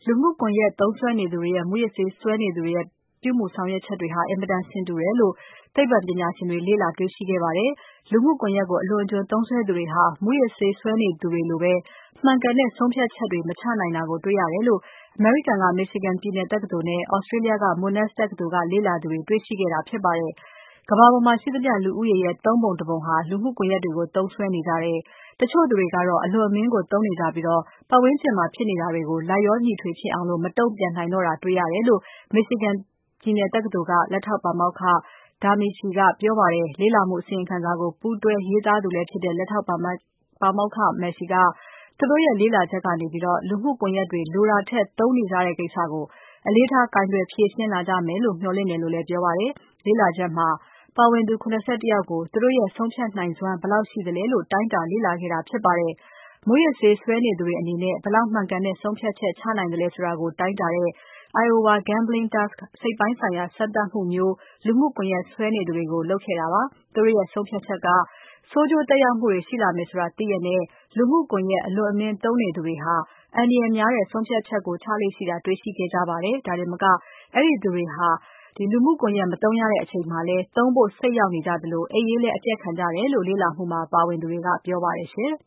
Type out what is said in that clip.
လူမှုကွန်ယက်သုံးစွဲနေသူတွေရဲ့ မူးယစ်ဆေးစွဲနေသူတွေရဲ့ ပြုမူဆောင်ရွက်ချက်တွေဟာ အင်မတန်ဆင်တူတယ်လို့ သိပ္ပံပညာရှင်တွေ လေ့လာတွေ့ရှိခဲ့ပါတယ်။ လူမှုကွန်ယက်ကို အလွန်အကျွံသုံးစွဲသူတွေဟာ မူးယစ်ဆေးစွဲနေသူတွေလိုပဲ မှန်ကန်တဲ့ဆုံးဖြတ်ချက်တွေ မချနိုင်တာကိုတွေ့ရတယ်လို့ အမေရိကန်က Michigan ပြည်နယ်တက္ကသိုလ်နဲ့ Australia က Monash တက္ကသိုလ်က လေ့လာသူတွေ တွေ့ရှိခဲ့တာဖြစ်ပါတယ်။ ကမ္ဘာပေါ်မှာရှိသမျှလူဦးရေရဲ့ ၃ ပုံ ၁ ပုံဟာ လူမှုကွန်ယက်တွေကို သုံးစွဲနေကြတယ်။ တချို့သူတွေကတော့ အလွန်အမင်းကို သုံးနေကြပြီး ပတ်ဝန်းကျင်မှာဖြစ်နေတာတွေကို လိုက်လျောညီထွေဖြစ်အောင် မတုံ့ပြန်နိုင်တော့တာတွေ့ရတယ်လို့ Michigan ပြည်နယ်တက္ကသိုလ်က လက်ထောက်ပါမောက္ခ Dharmeshi ကပြောပါတယ်။ လေ့လာမှုအစီရင်ခံစာကို ပူးတွဲရေးသားသူလည်းဖြစ်တဲ့ လက်ထောက်ပါမောက္ခ Mashi ကသူတို့ရဲ့လေ့လာချက်ကနေ လူမှုကွန်ယက်တွေ လိုတာထက်သုံးနေကြတဲ့ကိစ္စကို အလေးထားကိုင်တွယ်ဖြေရှင်းလာကြမယ်လို့ မျှော်လင့်တယ်လို့လည်း ပြောပါတယ်။ လေ့လာချက်မှာ ပါဝင်သူ ၇၁ ယောက်ကို သူတို့ရဲ့ဆုံးဖြတ်နိုင်စွမ်း ဘယ်လောက်ရှိသလဲလို့ တိုင်းတာလေ့လာခဲ့တာဖြစ်ပါတယ်။ မူးယစ်ဆေးစွဲနေသူတွေအနေနဲ့ ဘယ်လောက်မှန်ကန်တဲ့ဆုံးဖြတ်ချက်ချနိုင်သလဲဆိုတာကို တိုင်းတာတဲ့ Iowa Gambling Task စိတ်ပိုင်းဆိုင်ရာစမ်းသပ်မှုမျိုး လူမှုကွန်ယက်စွဲနေသူတွေကို လုပ်ခဲ့တာပါ။ သူတို့ရဲ့ဆုံးဖြတ်ချက်က ဆိုးကျိုးသက်ရောက်မှုတွေရှိလာမယ်ဆိုတာသိရက်နဲ့ လူမှုကွန်ယက်အလွန်အမင်းသုံးနေသူတွေဟာ အန္တရာယ်များတဲ့ဆုံးဖြတ်ချက်ကို ချလေ့ရှိတာတွေ့ရှိခဲ့ကြပါတယ်။ ဒါတင်မက အဲဒီသူတွေဟာ လူမှုကွန်ယက်မသုံးရတဲ့အချိန်မှာလည်း သုံးဖို့စိတ်ရောက်နေကြသလို အိပ်ရေးလည်းအပျက်ခံကြတယ်လို့ လေ့လာမှုမှာပါဝင်သူတွေက ပြောပါတယ်ရှင်။